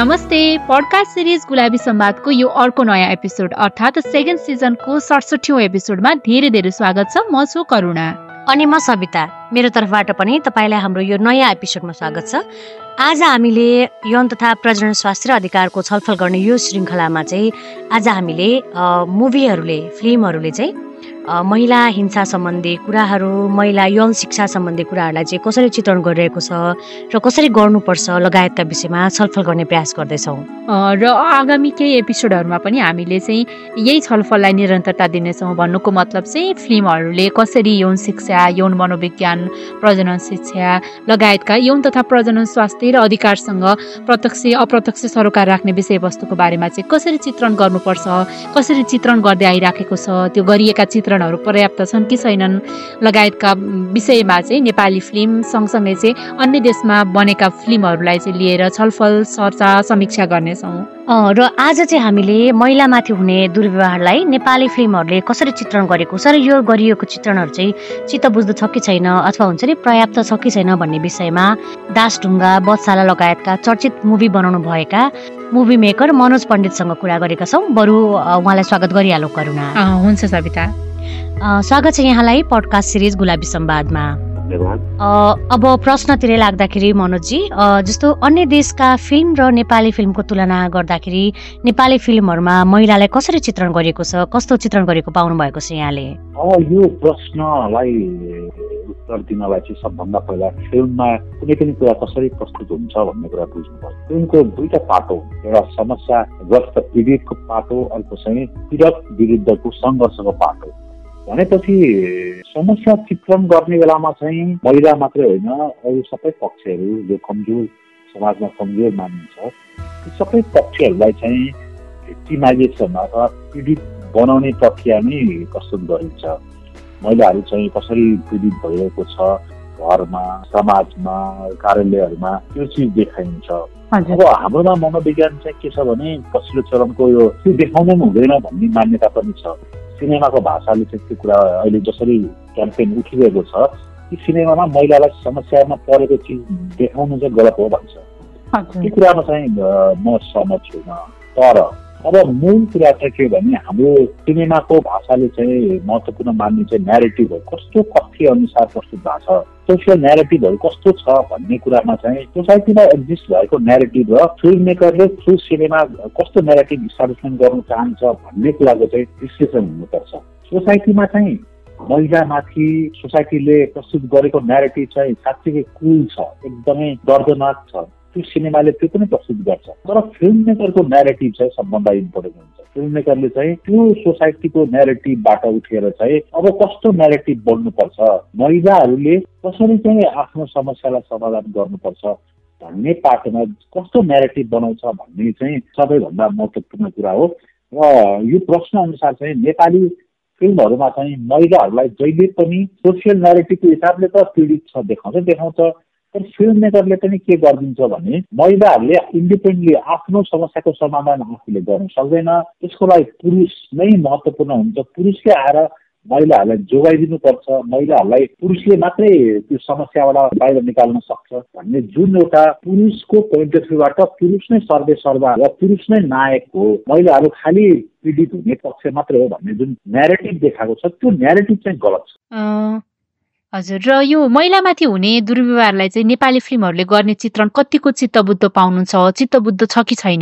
नमस्ते। Podcast series गुलाबी संवादको यो अर्को नयाँ एपिसोड अर्थात् सेकेन्ड सिजनको 67औं एपिसोडमा धेरै धेरै स्वागत छ। म छु करुणा अनि म सविता। मेरो तर्फबाट पनि तपाईलाई हाम्रो यो नयाँ एपिसोडमा स्वागत छ। आज हामीले यौन तथा प्रजनन स्वास्थ्य र अधिकारको छलफल गर्ने यो श्रृङ्खलामा चाहिँ आज हामीले फिल्महरूले चाहिँ महिला हिंसा सम्बन्धी कुराहरू, महिला यौन शिक्षा सम्बन्धी कुराहरूलाई चाहिँ कसरी चित्रण गरिरहेको छ र कसरी गर्नुपर्छ लगायतका विषयमा छलफल गर्ने प्रयास गर्दैछौँ। र आगामी केही एपिसोडहरूमा पनि हामीले चाहिँ यही छलफललाई निरन्तरता दिनेछौँ। भन्नुको मतलब चाहिँ फिल्महरूले कसरी यौन शिक्षा, यौन मनोविज्ञान, प्रजनन शिक्षा लगायतका यौन तथा प्रजनन स्वास्थ्य र अधिकारसँग प्रत्यक्ष अप्रत्यक्ष सरोकार राख्ने विषयवस्तुको बारेमा चाहिँ कसरी चित्रण गर्नुपर्छ, कसरी चित्रण गर्दै आइराखेको छ, त्यो गरिएका चित्रणहरू पर्याप्त छन् कि छैनन् लगायतका विषयमा चाहिँ नेपाली फिल्म सँगसँगै चाहिँ अन्य देशमा बनेका फिल्महरूलाई चाहिँ लिएर छलफल, चर्चा, समीक्षा गर्नेछौँ। र आज चाहिँ हामीले महिलामाथि हुने दुर्व्यवहारलाई नेपाली फिल्महरूले कसरी चित्रण गरेको छ र यो गरिएको चित्रणहरू चाहिँ चित्त बुझ्दो छ कि छैन अथवा हुन्छ नि पर्याप्त छ कि छैन भन्ने विषयमा दासढुङ्गा, बधशाला लगायतका चर्चित मुभी बनाउनु भएका मुभी मेकर मनोज पण्डितसँग कुरा गरेका छौँ। बरु उहाँलाई स्वागत गरिहालौँ करुणा। हुन्छ सविता। स्वागत छ यहाँलाई पडकास्ट सिरिज गुलाबी संवादमा। अब प्रश्नतिर लाग्दाखेरि मनोजजी, जस्तो अन्य देशका फिल्म र नेपाली फिल्मको तुलना गर्दाखेरि नेपाली फिल्महरूमा महिलालाई कसरी चित्रण गरिएको छ, कस्तो चित्रण गरेको पाउनु भएको छ यहाँले? यो प्रश्नलाई उत्तर दिनलाई चाहिँ सबभन्दा पहिला फिल्ममा कुनै पनि कुरा कसरी प्रस्तुत हुन्छ भन्ने कुरा बुझ्नुपर्छ। फिल्मको दुईटा पाटो, एउटा समस्याग्रस्त पीडितको पाटो, अर्को चाहिँ पीडक विरुद्धको सङ्घर्षको पाटो। भनेपछि समस्या चित्रण गर्ने बेलामा चाहिँ महिला मात्रै होइन, अरू सबै पक्षहरू जो कमजोर समाजमा कमजोर मानिन्छ ती सबै पक्षहरूलाई चाहिँ भिक्टिमाइजेसन अथवा पीडित बनाउने प्रक्रिया नै प्रस्तुत गरिन्छ। महिलाहरू चाहिँ कसरी पीडित भइरहेको छ घरमा, समाजमा, कार्यालयहरूमा, त्यो चिज देखाइन्छ। अब हाम्रोमा मनोविज्ञान चाहिँ के छ भने पछिल्लो चरणको यो त्यो देखाउनु पनि हुँदैन भन्ने मान्यता पनि छ। सिनेमाको भाषाले चाहिँ त्यो कुरा अहिले जसरी क्याम्पेन उठिरहेको छ, ती सिनेमामा महिलालाई समस्यामा परेको चिज देखाउनु चाहिँ गलत हो भन्छ। त्यो कुरामा चाहिँ म सहमत छैन। तर अब मूल कुरा चाहिँ के भने हाम्रो सिनेमाको भाषाले चाहिँ महत्त्वपूर्ण मान्ने चाहिँ न्यारेटिभ हो, कस्तो कथ्य अनुसार प्रस्तुत भएको छ, सोसियल न्यारेटिभहरू कस्तो छ भन्ने कुरामा चाहिँ सोसाइटीमा एक्जिस्ट भएको न्यारेटिभ र फिल्म मेकरले थ्रु सिनेमा कस्तो न्यारेटिभ इस्टाब्लिसमेन्ट गर्न चाहन्छ भन्ने कुराको चाहिँ विश्लेषण हुनुपर्छ। सोसाइटीमा चाहिँ महिलामाथि सोसाइटीले प्रस्तुत गरेको न्यारेटिभ चाहिँ साँच्चै कुल छ, एकदमै दर्दनाक छ। त्यो सिनेमाले त्यो पनि प्रस्तुत गर्छ। तर फिल्म मेकरको न्यारेटिभ चाहिँ सबभन्दा इम्पोर्टेन्ट हुन्छ। फिल्म मेकरले चाहिँ त्यो सोसाइटीको न्यारेटिभबाट उठेर चाहिँ अब कस्तो न्यारेटिभ बन्नुपर्छ, महिलाहरूले कसरी चाहिँ आफ्नो समस्यालाई समाधान गर्नुपर्छ भन्ने पाटोमा कस्तो न्यारेटिभ बनाउँछ भन्ने चाहिँ सबैभन्दा महत्त्वपूर्ण कुरा हो। र यो प्रश्न अनुसार चाहिँ नेपाली फिल्महरूमा चाहिँ महिलाहरूलाई जहिले पनि सोसियल न्यारेटिभको हिसाबले त पीडित छ देखाउँछ, तर फिल्म मेकरले पनि के गरिदिन्छ भने महिलाहरूले इन्डिपेन्डेन्टली आफ्नो समस्याको समाधान आफूले गर्न सक्दैन, त्यसको लागि पुरुष नै महत्त्वपूर्ण हुन्छ। पुरुषले आएर महिलाहरूलाई जोगाइदिनुपर्छ, महिलाहरूलाई पुरुषले मात्रै त्यो समस्याबाट बाहिर निकाल्न सक्छ भन्ने जुन एउटा पुरुषको पोइन्ट अफ भ्यूबाट पुरुष नै सर्वेसर्वा र पुरुष नै नायक हो, महिलाहरू खालि पीडित हुने पक्ष मात्रै हो भन्ने जुन न्यारेटिभ देखाएको छ त्यो न्यारेटिभ चाहिँ गलत छ। हजुर, र यो महिलामाथि हुने दुर्व्यवहारलाई चाहिँ नेपाली फिल्महरूले गर्ने चित्रण कतिको चित्तबुद्ध पाउनुहुन्छ, चित्तबुद्ध छ कि छैन?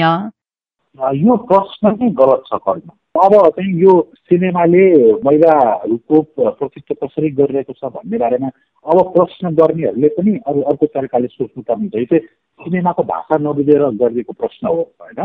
यो प्रश्न नै गलत छ कर्ण। अब चाहिँ यो सिनेमाले महिलाहरूको प्रतिनिधित्व कसरी गरिरहेको छ भन्ने बारेमा अब प्रश्न गर्नेहरूले पनि अर्को तरिकाले सोच्नुपर्ने चाहिँ सिनेमाको भाषा नबुझेर गरिएको प्रश्न हो होइन।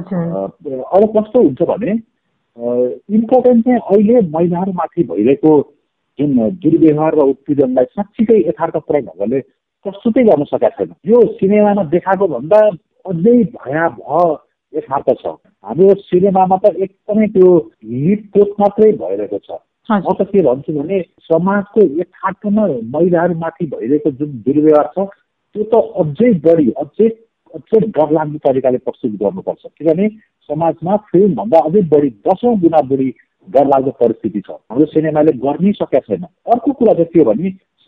अब कस्तो हुन्छ भने इम्पोर्टेन्ट चाहिँ अहिले महिलाहरूमाथि भइरहेको जुन दुर्व्यवहार र उत्पीडनलाई साँच्चीकै यथार्थपूर्ण ढङ्गले प्रस्तुतै गर्न सकेका छैन। यो सिनेमामा देखाएको भन्दा अझै भयावह यथार्थ छ। हाम्रो सिनेमामा त एकदमै त्यो लिड पोस्ट मात्रै भइरहेको छ। म त के भन्छु भने समाजको यथार्थमा महिलाहरूमाथि भइरहेको जुन दुर्व्यवहार छ त्यो त अझै बढी अझै डरलाग्दो तरिकाले प्रस्तुत गर्नुपर्छ। किनभने समाजमा फिल्मभन्दा अझै बढी 10औं गुणा बढी डरलाग्दो परिस्थिति छ, हाम्रो सिनेमाले गर्नै सकेका छैन। अर्को कुरा चाहिँ के भने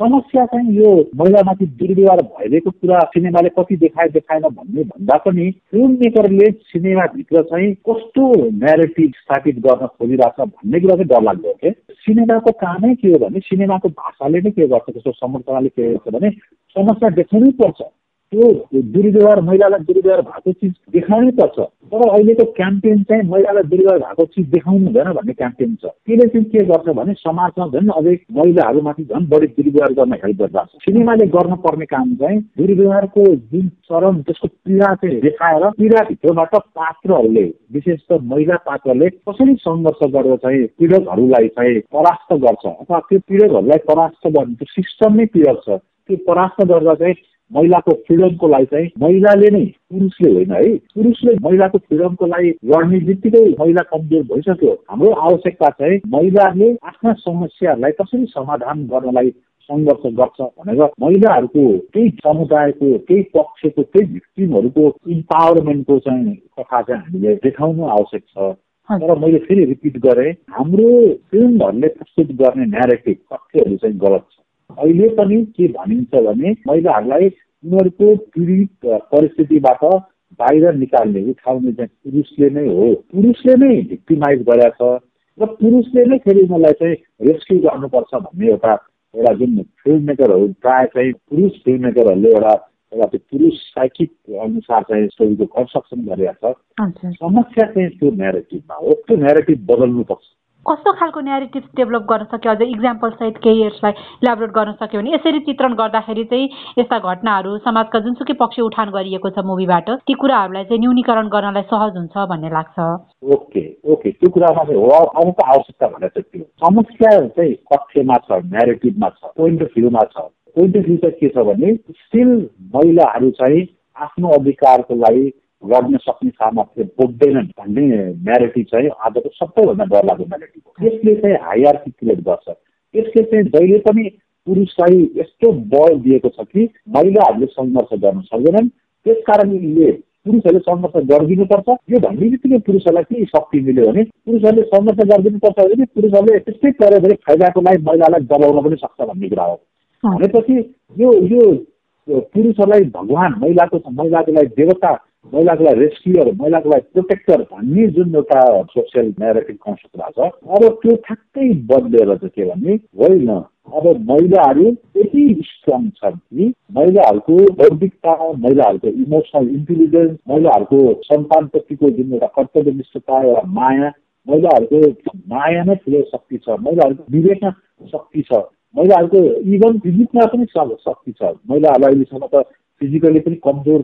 समस्या चाहिँ यो महिलामाथि दुर्व्यवहार भइरहेको कुरा सिनेमाले कति देखाएन भन्ने भन्दा पनि फिल्म मेकरले सिनेमाभित्र चाहिँ कस्तो न्यारेटिभ स्थापित गर्न खोजिरहेछ भन्ने कुरा चाहिँ डरलाग्दो के। सिनेमाको कामै के हो भने सिनेमाको भाषाले नै के गर्छ, जस्तो संरचनाले के गर्छ भने समस्या देखाउनै पर्छ, त्यो दुर्व्यवहार महिलालाई दुर्व्यवहार भएको चिज देखाउनै पर्छ। तर अहिलेको क्याम्पेन चाहिँ महिलालाई दुर्व्यवहार भएको चिज देखाउनु हुँदैन भन्ने क्याम्पेन छ। त्यसले चाहिँ के गर्छ भने समाजमा झन् अझै महिलाहरूमाथि झन् बढी दुर्व्यवहार गर्न हेल्प गर्छ। सिनेमाले गर्नुपर्ने काम चाहिँ दुर्व्यवहारको जुन चरम त्यसको पीडा चाहिँ देखाएर पीडाभित्रबाट पात्रहरूले विशेष त महिला पात्रले कसरी सङ्घर्ष गरेर चाहिँ पीडकहरूलाई चाहिँ परास्त गर्छ अथवा त्यो पीडकहरूलाई परास्त गर्ने त्यो सिस्टम नै पीडक छ, त्यो परास्त गर्दा चाहिँ महिलाको फ्रिडमको लागि चाहिँ महिलाले नै, पुरुषले होइन है, पुरुषले महिलाको फ्रिडमको लागि लड्ने बित्तिकै महिला कमजोर भइसक्यो। हाम्रो आवश्यकता चाहिँ महिलाले आफ्ना समस्याहरूलाई कसरी समाधान गर्नलाई सङ्घर्ष गर्छ भनेर महिलाहरूको केही समुदायको केही पक्षको केही भिक्टिमहरूको इम्पावरमेन्टको चाहिँ कथा चाहिँ हामीले देखाउनु आवश्यक छ। तर मैले फेरि रिपिट गरेँ, हाम्रो फिल्महरूले प्रस्तुत गर्ने न्यारेटिभ तथ्यहरू चाहिँ गलत छ। अहिले पनि के भनिन्छ भने महिलाहरूलाई उनीहरूको पीडित परिस्थितिबाट बाहिर निकाल्ने उठाउने चाहिँ पुरुषले नै हो, पुरुषले नै भिक्टिमाइज गरेको छ र पुरुषले नै फेरि उनीहरूलाई चाहिँ रेस्क्यु गर्नुपर्छ भन्ने एउटा जुन फिल्म मेकरहरू प्रायः चाहिँ पुरुष फिल्म मेकरहरूले एउटा त्यो पुरुष साइकिक अनुसार चाहिँ स्टोरीको कन्स्ट्रक्सन गरिरहेको छ। समस्या चाहिँ त्यो न्यारेटिभमा हो, त्यो न्यारेटिभ बदल्नुपर्छ। कस्तो खालको न्यारेटिभ डेभलप गर्न सक्यो, अझै इक्जाम्पल सहित केही यसलाई इलाबोरेट गर्न सक्यो भने यसरी चित्रण गर्दाखेरि चाहिँ यस्ता घटनाहरू समाजका जुनसुकै पक्ष उठान गरिएको छ मुभीबाट ती कुराहरूलाई चाहिँ न्यूनीकरण गर्नलाई सहज हुन्छ भन्ने लाग्छ। ओके त्यो कुरामा चाहिँ हो, अरूको आवश्यकता भनेर चाहिँ त्यो समस्या चाहिँ कथ्यमा छ, न्यारेटिभमा छ, पोइन्ट अफ भ्यूमा छ। पोइन्ट अफ भ्यू चाहिँ के छ भने स्टिल महिलाहरू चाहिँ आफ्नो अधिकारको लागि लड्न सक्ने सामर्थ्य बोक्दैनन् भन्ने न्यारेटिभ चाहिँ आजको सबैभन्दा डरलाग्दो न्यारेटिभ हो। यसले चाहिँ हायरार्की क्रिएट गर्छ। यसले चाहिँ जहिले पनि पुरुषलाई यस्तो बल दिएको छ कि महिलाहरूले सङ्घर्ष गर्न सक्दैनन्, त्यसकारणले पुरुषहरूले सङ्घर्ष गरिदिनुपर्छ। यो भन्ने बित्तिकै पुरुषहरूलाई के शक्ति मिल्यो भने पुरुषहरूले सङ्घर्ष गरिदिनुपर्छ भने पुरुषहरूले त्यस्तै गरे भने फाइदाको लागि महिलालाई दबाउन पनि सक्छ भन्ने कुरा हो। भनेपछि यो पुरुषहरूलाई भगवान, महिलाको लागि देवता, महिलाको लागि रेस्क्युअर, महिलाको लागि प्रोटेक्टर भन्ने जुन एउटा सोसियल न्यारेटिभ कन्सेप्ट भएको छ, अब त्यो ठ्याक्कै बदलेर चाहिँ के भने होइन, अब महिलाहरू यति स्ट्रङ छन् कि महिलाहरूको बौद्धिकता, महिलाहरूको इमोसनल इन्टेलिजेन्स, महिलाहरूको सन्तानप्रतिको जुन एउटा कर्तव्यनिष्ठता, एउटा माया, महिलाहरूको माया नै ठुलो शक्ति छ, महिलाहरूको विवेकमा शक्ति छ, महिलाहरूको इभन फिजिकमा पनि शक्ति छ। महिलाहरूलाई अहिलेसम्म त फिजिकली पनि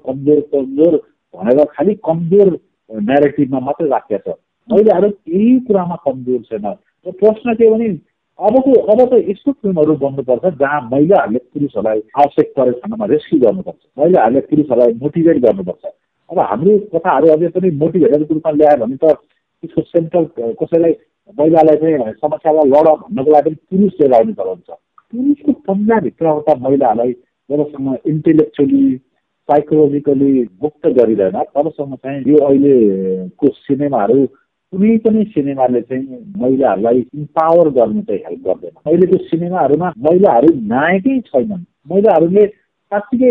कमजोर भनेर खालि कमजोर न्यारेटिभमा मात्रै राखेको छ। महिलाहरू केही कुरामा कमजोर छैन। र प्रश्न के भने अब त यस्तो फिल्महरू बन्नुपर्छ जहाँ महिलाहरूले पुरुषहरूलाई आवश्यक परेको ठाउँमा रेस्क्यु गर्नुपर्छ, महिलाहरूले पुरुषहरूलाई मोटिभेट गर्नुपर्छ। अब हाम्रो कथाहरू अझै पनि मोटिभेटको रूपमा ल्यायो भने त त्यसको सेन्ट्रल कसैलाई महिलालाई चाहिँ समस्यालाई लड भन्नको लागि पनि पुरुष लिएर आउनु पर्छ। पुरुषको पन्जाभित्रबाट महिलाहरूलाई जबसम्म इन्टेलेक्चुअली साइकोलोजिकली मुक्त गरिँदैन तबसम्म चाहिँ यो अहिलेको सिनेमाहरू कुनै पनि सिनेमाले चाहिँ महिलाहरूलाई इम्पावर गर्नु चाहिँ हेल्प गर्दैन। अहिलेको सिनेमाहरूमा महिलाहरू नायकै छैनन्। महिलाहरूले साँच्चीकै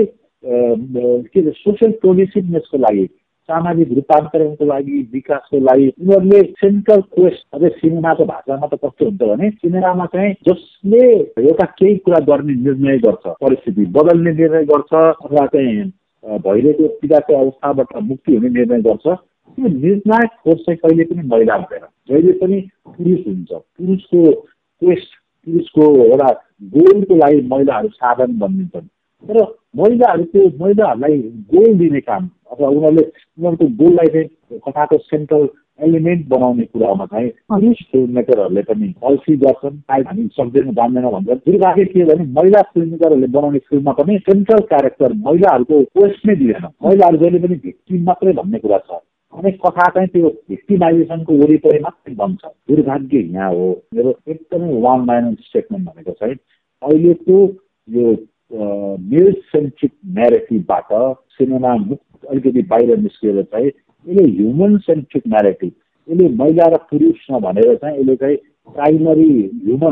के सोसियल प्रोग्रेसिभनेसको लागि, सामाजिक रूपान्तरणको लागि, विकासको लागि उनीहरूले सेन्ट्रल क्वेस्ट, अझै सिनेमाको भाषामा त कस्तो हुन्छ भने सिनेमामा चाहिँ जसले एउटा केही कुरा गर्ने निर्णय गर्छ, परिस्थिति बदल्ने निर्णय गर्छ अथवा चाहिँ भइरहेको पीडाको अवस्थाबाट मुक्ति हुने निर्णय गर्छ, त्यो निर्णायक फोर्स चाहिँ कहिले पनि महिला हुँदैन, जहिले पनि पुरुष हुन्छ। पुरुषको क्वेस्ट, पुरुषको एउटा गोलको लागि महिलाहरू साधन बनिन्छन्। तर महिलाहरूलाई गोल दिने काम अथवा उनीहरूको गोललाई चाहिँ कथाको सेन्ट्रल एलिमेन्ट बनाउने कुरामा चाहिँ पुरुष फिल्म मेकरहरूले पनि अल्छी गर्छन्, हामी सक्दैन जान्दैन भन्छन्। दुर्भाग्य के भने महिला फिल्म मेकरहरूले बनाउने फिल्ममा पनि सेन्ट्रल क्यारेक्टर महिलाहरूको क्वेस्ट नै दिँदैन, महिलाहरू जहिले पनि भिक्टिम मात्रै भन्ने कुरा छ। अनि कथा चाहिँ त्यो भिक्टिमाइजेसनको वरिपरि मात्रै बन्छ। दुर्भाग्य यहाँ हो। मेरो एकदमै वान लाइन स्टेटमेन्ट भनेको चाहिँ अहिलेको यो मेल सेन्ट्रिक न्यारेटिभबाट सिनेमा अलिकति बाहिर निस्किएर चाहिँ यसले ह्युमन सेन्ट्रिक न्यारेटिभ, यसले महिला र पुरुष नभनेर चाहिँ यसले चाहिँ प्राइमरी ह्युमन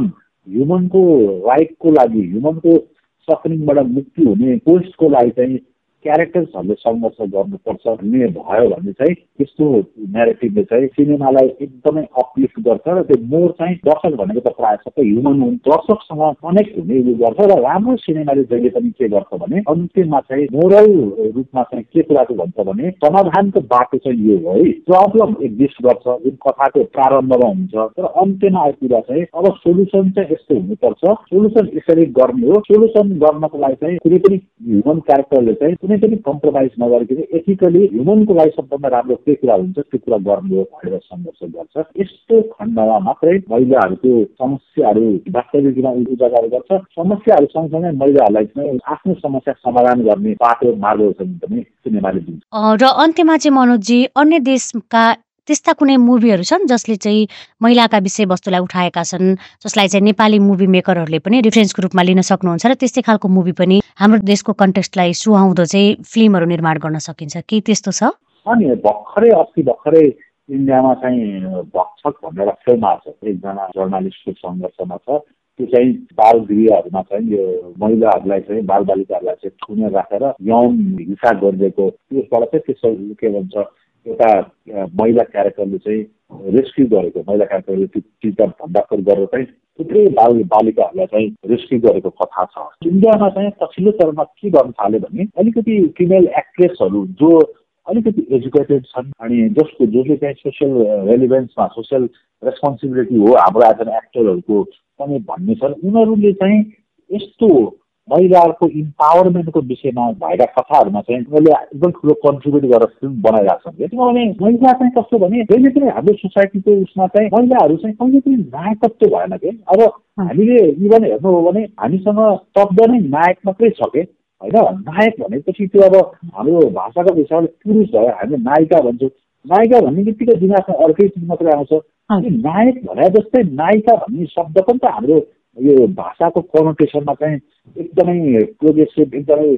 ह्युमनको राइटको लागि, ह्युमनको सफरिङबाट मुक्ति हुने पोस्टको लागि चाहिँ क्यारेक्टर्सहरूले सङ्घर्ष गर्नुपर्छ भन्ने भयो भने चाहिँ त्यस्तो न्यारेटिभले चाहिँ सिनेमालाई एकदमै अपलिफ्ट गर्छ र त्यो मोर चाहिँ दर्शक भनेको त प्रायः सबै ह्युमन हुन्, दर्शकसँग कनेक्ट हुने उयो गर्छ र राम्रो सिनेमाले जहिले पनि के गर्छ भने अन्त्यमा चाहिँ मोरल रूपमा चाहिँ के कुराको भन्छ भने समाधानको बाटो चाहिँ यो हो है। प्रब्लम एक्जिस्ट गर्छ जुन कथाको प्रारम्भमा हुन्छ तर अन्त्यमा आइपुग्दा चाहिँ अब सोल्युसन चाहिँ यस्तो हुनुपर्छ, सोल्युसन यसरी गर्ने हो, सोल्युसन गर्नको लागि चाहिँ कुनै पनि ह्युमन क्यारेक्टरले चाहिँ कुनै पनि कम्प्रोमाइज नगरिकन एथिकली ह्युमनको लागि सबभन्दा राम्रो के कुरा हुन्छ त्यो कुरा गर्ने हो भनेर सङ्घर्ष गर्छ। यस्तो खण्डमा मात्रै महिलाहरूको समस्याहरू वास्तविकमा उजागर गर्छ। समस्याहरू सँगसँगै महिलाहरूलाई चाहिँ आफ्नो समस्या समाधान गर्ने बाटो मार्गदर्शन पनि सिनेमाले दिन्छ। र अन्त्यमा चाहिँ मनोजजी अन्य देशका त्यस्ता कुनै मुभीहरू छन् जसले चाहिँ महिलाका विषयवस्तुलाई उठाएका छन्, जसलाई चाहिँ नेपाली मुभी मेकरहरूले पनि रेफरेन्सको रूपमा लिन सक्नुहुन्छ र त्यस्तै खालको मुभी पनि हाम्रो देशको कन्टेक्स्टलाई सुहाउँदो चाहिँ फिल्महरू निर्माण गर्न सकिन्छ कि त्यस्तो छ? अनि अस्ति भर्खरै इन्डियामा चाहिँ भक्षक भनेर फिल्म आएको छ, एकजना जर्नलिस्टको सङ्घर्षमा छ। त्यो चाहिँ बाल गृहहरूमा चाहिँ यो महिलाहरूलाई चाहिँ बालबालिकाहरूलाई चाहिँ थुनेर राखेर यौन हिंसा गरिदिएको त्यसबाट चाहिँ त्यसो के भन्छ एउटा महिला क्यारेक्टरले चाहिँ रेस्क्यु गरेको, महिला क्यारेक्टरले त्यो चिजमा भण्डाफोर गरेर चाहिँ थुप्रै बालिकाहरूलाई चाहिँ रेस्क्यु गरेको कथा छ। इन्डियामा चाहिँ पछिल्लो चरणमा के गर्न थाल्यो भने अलिकति फिमेल एक्ट्रेसहरू जो अलिकति एजुकेटेड छन् अनि जसले चाहिँ सोसियल रेलिभेन्समा सोसियल रेस्पोन्सिबिलिटी हो हाम्रो आज एक्टरहरूको पनि भन्ने छ, उनीहरूले चाहिँ यस्तो महिलाहरूको इम्पावरमेन्टको विषयमा भएका कथाहरूमा चाहिँ उनीहरूले एकदम ठुलो कन्ट्रिब्युट गरेर फिल्म बनाइरहेको छन्। किनभने महिला चाहिँ कस्तो भने जहिले पनि हाम्रो सोसाइटीको उसमा चाहिँ महिलाहरू चाहिँ कहिले पनि नायकत्व भएन के। अब हामीले इभन हेर्नु हो भने हामीसँग शब्द नै नायक मात्रै छ के होइन। नायक भनेपछि त्यो अब हाम्रो भाषाको हिसाबले पुरुष भयो, हामीले नायिका भन्छौँ। नायिका भन्ने बित्तिकै दिमागमा अर्कै चिज मात्रै आउँछ। नायक भने जस्तै नायिका भन्ने शब्द पनि त हाम्रो यो भाषाको कनोटेसनमा चाहिँ एकदमै प्रोग्रेसिभ, एकदमै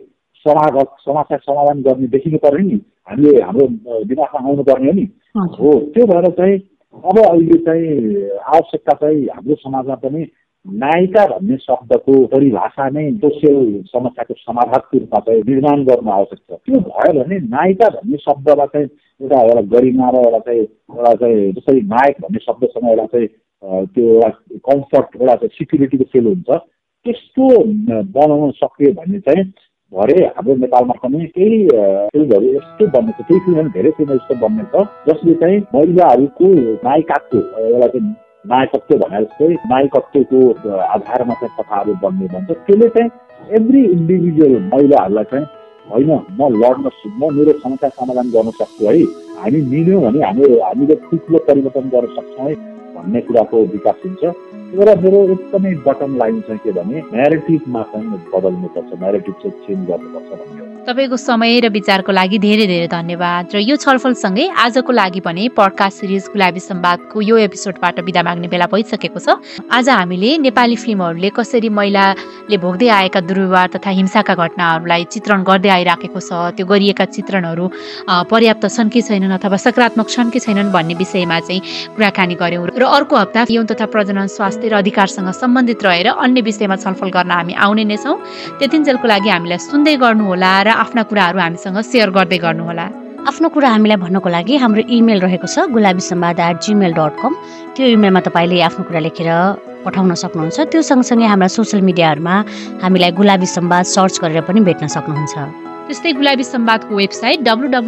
समस्या समाधान गर्ने देखिनु पर्ने नि हामीले हाम्रो दिमागमा आउनु पर्ने हो नि हो। त्यो भएर चाहिँ अब अहिले चाहिँ आवश्यकता चाहिँ हाम्रो समाजमा पनि नायिका भन्ने शब्दको परिभाषा नै सोसियल समस्याको समाधानको रूपमा चाहिँ निर्माण गर्नु आवश्यक छ। त्यो भयो भने नायिका भन्ने शब्दमा चाहिँ एउटा गरिमा र एउटा चाहिँ जसरी नायक भन्ने शब्दसँग एउटा चाहिँ त्यो एउटा कम्फर्ट, एउटा चाहिँ सिक्युरिटीको फिल हुन्छ, त्यस्तो बनाउन सकियो भने चाहिँ भरे हाम्रो नेपालमा पनि केही फिल्महरू यस्तो बन्ने छ, केही फिल्महरू धेरै फिल्म यस्तो बन्ने छ जसले चाहिँ महिलाहरूको नायिकाको एउटा चाहिँ नायकत्व भने जस्तै नायकत्वको आधारमा चाहिँ कथाहरू बन्ने भन्छ। त्यसले चाहिँ एभ्री इन्डिभिजुअल महिलाहरूलाई चाहिँ होइन म लड्न म मेरो समस्या समाधान गर्न सक्छु है, हामी मिल्यौँ भने हामीले ठुलो परिवर्तन गर्न सक्छौँ है भन्ने कुराको विकास हुन्छ। त्यही भएर मेरो एकदमै बटम लाइन चाहिँ के भने न्यारेटिभमा चाहिँ बदल्नुपर्छ, न्यारेटिभ चाहिँ चेन्ज गर्नुपर्छ भन्ने हो। तपाईँको समय र विचारको लागि धेरै धेरै धन्यवाद। र यो छलफलसँगै आजको लागि पनि पडकास्ट सिरिज गुलाबी संवादको यो एपिसोडबाट बिदा माग्ने बेला भइसकेको छ। आज हामीले नेपाली फिल्महरूले कसरी महिलाले भोग्दै आएका दुर्व्यवहार तथा हिंसाका घटनाहरूलाई चित्रण गर्दै आइराखेको छ, त्यो गरिएका चित्रणहरू पर्याप्त छन् कि छैनन् अथवा सकारात्मक छन् कि छैनन् भन्ने विषयमा चाहिँ कुराकानी गऱ्यौँ। र अर्को हप्ता यौन तथा प्रजनन स्वास्थ्य र अधिकारसँग सम्बन्धित रहेर अन्य विषयमा छलफल गर्न हामी आउने नै छौँ। त्यतिन्जेलको लागि हामीलाई सुन्दै गर्नुहोला र आफ्ना कुराहरू हामीसँग सेयर गर्दै गर्नुहोला। आफ्नो कुरा हामीलाई भन्नको लागि हाम्रो इमेल रहेको छ gulabisamvad@gmail.com। त्यो इमेलमा तपाईँले आफ्नो कुरा लेखेर पठाउन सक्नुहुन्छ। त्यो सँगसँगै हाम्रा सोसियल मिडियाहरूमा हामीलाई गुलाबी संवाद सर्च गरेर पनि भेट्न सक्नुहुन्छ। त्यस्तै गुलाबी संवादको वेबसाइट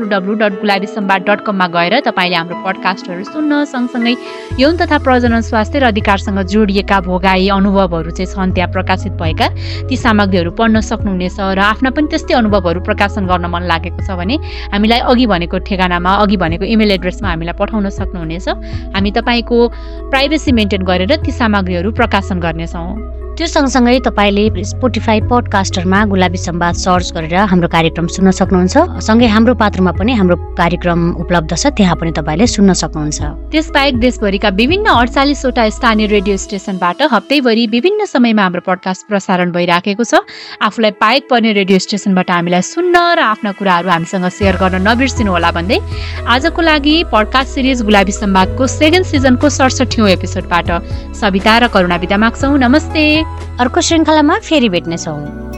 www.gulabisamvad.com मा गएर तपाईँले हाम्रो पडकास्टहरू सुन्न सँगसँगै यौन तथा प्रजनन स्वास्थ्य र अधिकारसँग जोडिएका भोगाई अनुभवहरू चाहिँ छन् त्यहाँ प्रकाशित भएका, ती सामग्रीहरू पढ्न सक्नुहुनेछ। र आफ्ना पनि त्यस्तै अनुभवहरू प्रकाशन गर्न मन लागेको छ भने हामीलाई अघि भनेको ठेगानामा, अघि भनेको इमेल एड्रेसमा हामीलाई पठाउन सक्नुहुनेछ। हामी तपाईँको प्राइभेसी मेन्टेन गरेर ती सामग्रीहरू प्रकाशन गर्नेछौँ। त्यो सँगसँगै तपाईँले स्पोटिफाई पोडकास्टरमा गुलाबी संवाद सर्च गरेर हाम्रो कार्यक्रम सुन्न सक्नुहुन्छ। सँगै हाम्रो पात्रमा पनि हाम्रो कार्यक्रम उपलब्ध छ, त्यहाँ पनि तपाईँले सुन्न सक्नुहुन्छ। त्यसबाहेक देशभरिका विभिन्न 48 वटा स्थानीय रेडियो स्टेशनबाट हप्तैभरि विभिन्न समयमा हाम्रो पडकास्ट प्रसारण भइराखेको छ। आफूलाई पाएक पर्ने रेडियो स्टेशनबाट हामीलाई सुन्न र आफ्ना कुराहरू हामीसँग सेयर गर्न नबिर्सिनु होला भन्दै आजको लागि पडकास्ट सिरिज गुलाबी संवादको 2nd सिजनको 67औं एपिसोडबाट सविता र करुणा बिदा माग्छौं। नमस्ते। अर्को श्रृङ्खलामा फेरि भेट्नेछौँ।